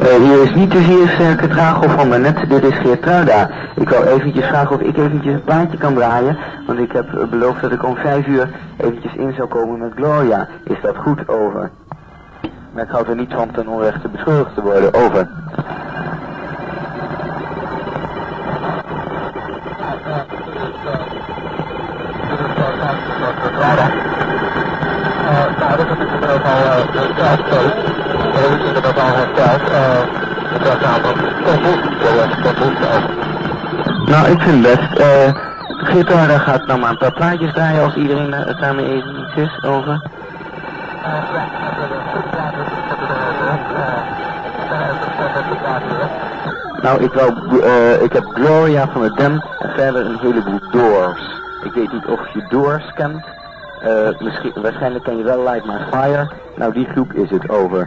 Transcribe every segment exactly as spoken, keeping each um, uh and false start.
Uh, hier is niet de zeer sterke drago van daarnet, dit is Geertruida. Ik wou eventjes vragen of ik eventjes een plaatje kan draaien, want ik heb uh, beloofd dat ik om vijf uur eventjes in zou komen met Gloria. Is dat goed? Over. Maar ik houd er niet van ten onrechte beschuldigd te worden. Over. Nou, ik vind best. Uh, Geertruida gaat nou maar een paar plaatjes draaien als iedereen het daarmee eens is. Over. Nou, ik, wou, uh, ik heb Gloria van de Dam en verder een heleboel Doors. Ik weet niet of je Doors kent. Uh, misschien, waarschijnlijk ken je wel Light My Fire. Nou, die groep is het. Over.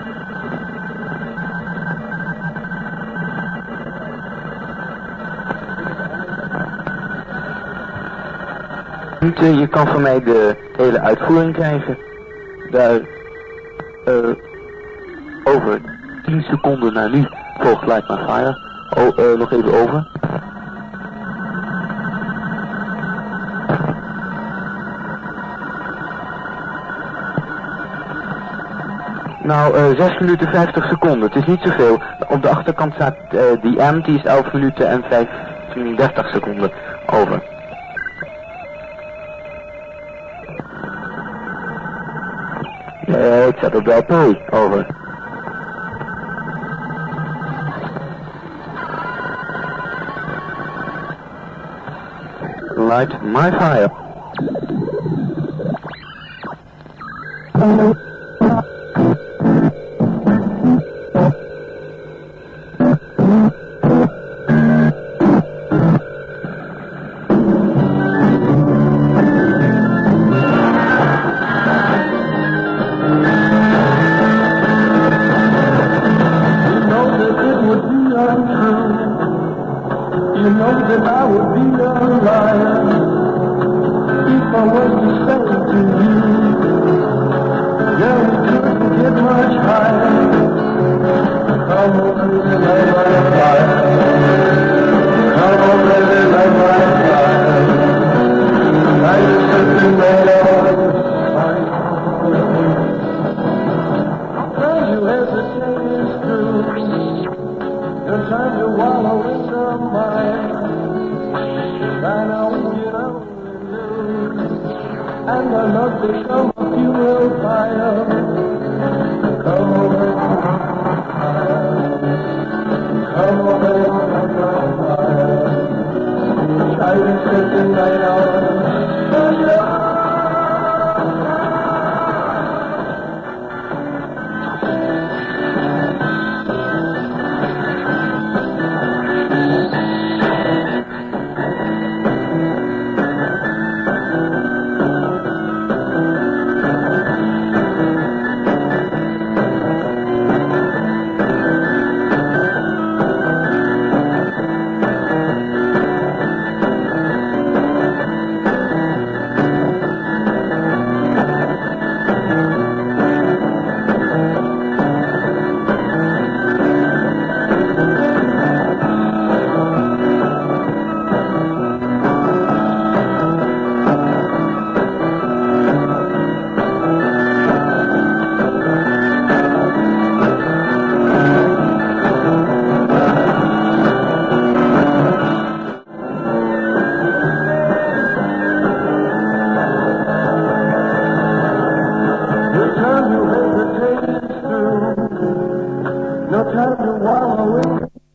Je kan van mij de hele uitvoering krijgen. Daar uh, over tien seconden naar nu volgt Light My Fire. Oh, uh, nog even over. Nou, uh, zes minuten vijftig seconden. Het is niet zoveel. Op de achterkant staat uh, die M, die is elf minuten en vijfendertig seconden. Over. Uh, ik zet op de L P. Over. Light My Fire. I've been sitting right out.